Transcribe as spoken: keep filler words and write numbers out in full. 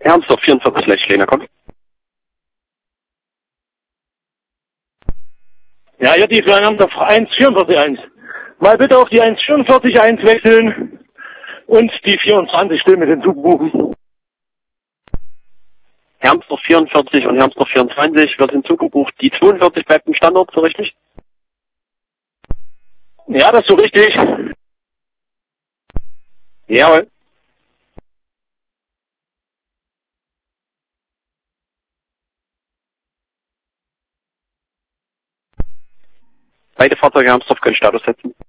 Hermsdorf vierundvierzig Lechlener, komm. Ja, hier die für Hermsdorf eins vierundvierzig eins. Mal bitte auf die eins vierundvierzig eins wechseln und die vierundzwanzig still mit hinzubuchen. Hermsdorf vierundvierzig und Hermsdorf vierundzwanzig wird hinzugebucht. Die zweiundvierzig bleibt im Standort, so richtig? Ja, das ist so richtig. Jawohl. Beide Fahrzeuge Hermsdorf können Status setzen.